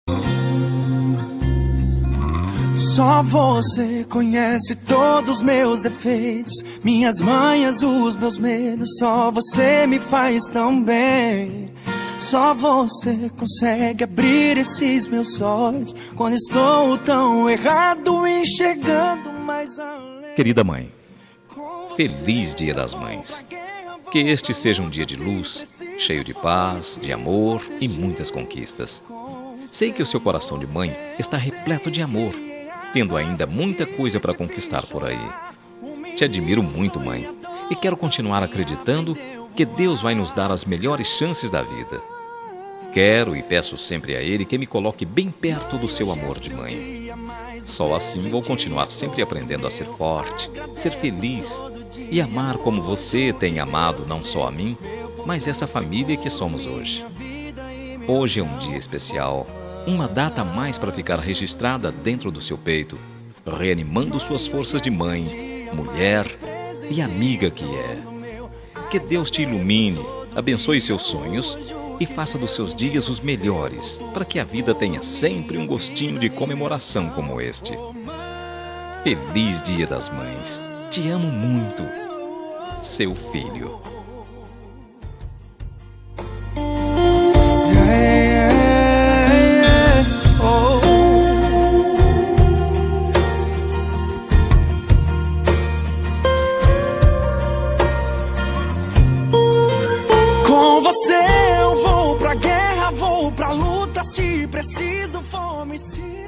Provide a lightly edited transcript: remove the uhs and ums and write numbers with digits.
Só você conhece todos os meus defeitos, minhas manhas, os meus medos. Só você me faz tão bem. Só você consegue abrir esses meus olhos quando estou tão errado, enxergando mais além. Querida mãe, feliz Dia das Mães. Que este seja um dia de luz, cheio de paz, de amor e muitas conquistas. Sei que o seu coração de mãe está repleto de amor, tendo ainda muita coisa para conquistar por aí. Te admiro muito, mãe, e quero continuar acreditando que Deus vai nos dar as melhores chances da vida. Quero e peço sempre a Ele que me coloque bem perto do seu amor de mãe. Só assim vou continuar sempre aprendendo a ser forte, ser feliz e amar como você tem amado não só a mim, mas essa família que somos hoje. Hoje é um dia especial, uma data a mais para ficar registrada dentro do seu peito, reanimando suas forças de mãe, mulher e amiga que é. Que Deus te ilumine, abençoe seus sonhos e faça dos seus dias os melhores, para que a vida tenha sempre um gostinho de comemoração como este. Feliz Dia das Mães. Te amo muito. Seu filho. Com você eu vou pra guerra, vou pra luta, se preciso for homicídio.